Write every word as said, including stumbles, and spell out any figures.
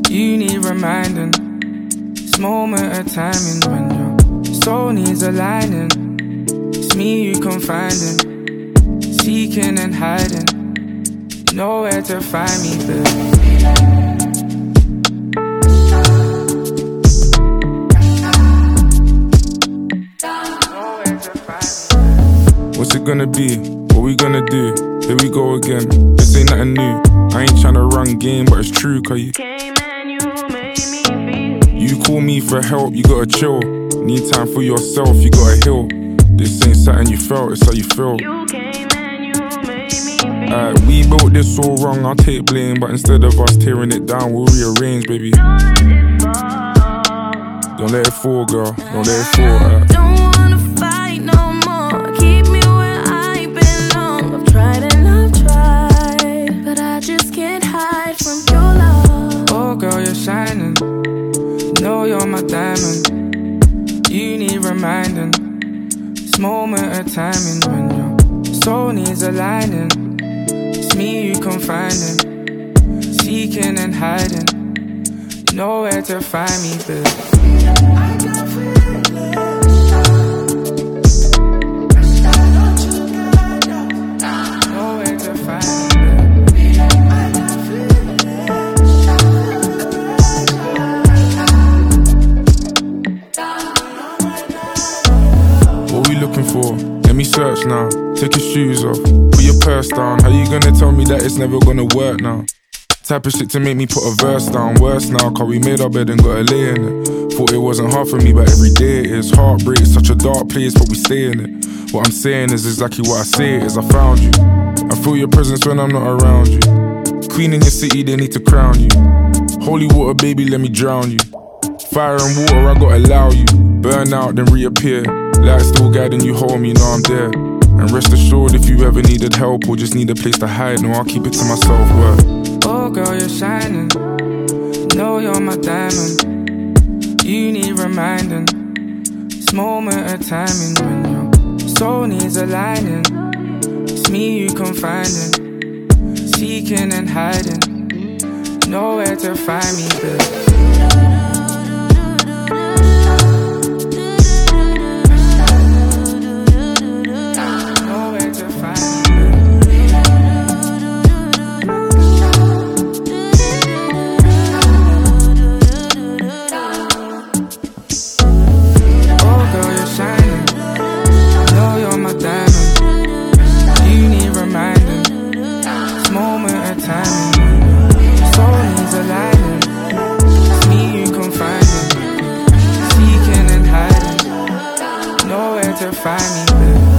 You need reminding. This moment of timing when your soul needs aligning. It's me you confiding, seeking and hiding. Nowhere to find me, babe. What's it gonna be? What we gonna do? Here we go again. This ain't nothing new. I ain't tryna run game, but it's true, cause you came and you made me feel. You call me for help, you gotta chill. Need time for yourself, you gotta heal. This ain't something you felt, it's how you feel. You came and you made me feel. Uh, we built this all wrong, I'll take blame. But instead of us tearing it down, we'll rearrange, baby. Don't let it fall. Don't let it fall, girl. Don't let it fall. Uh. Don't wanna fight no more. Keep me where I belong. I've tried and I've tried, but I just can't hide from your love. Oh girl, you're shining. Know you're my diamond. You need reminding. This moment of timing when your soul needs aligning. It's me you confiding, seeking and hiding. Nowhere to find me, babe. I got feelings. Nowhere to find me, babe. I got feelings. What we looking for? Let me search now. Take your shoes off, put your purse down. How you gonna tell me that it's never gonna work now? Type of shit to make me put a verse down. Worse now, cause we made our bed and gotta lay in it. Thought it wasn't hard for me, but every day it is. Heartbreak, such a dark place, but we stay in it. What I'm saying is exactly what I say it is. I found you, I feel your presence when I'm not around you. Queen in your city, they need to crown you. Holy water, baby, let me drown you. Fire and water, I gotta allow you. Burn out, then reappear. Light still guiding you home, you know I'm there. And rest assured, if you ever needed help or just need a place to hide, no, I'll keep it to myself, word. Oh girl, you're shining. Know you're my diamond. You need reminding. This moment of timing when your soul needs aligning. It's me you confiding, seeking and hiding. Nowhere to find me, babe. To find me, babe.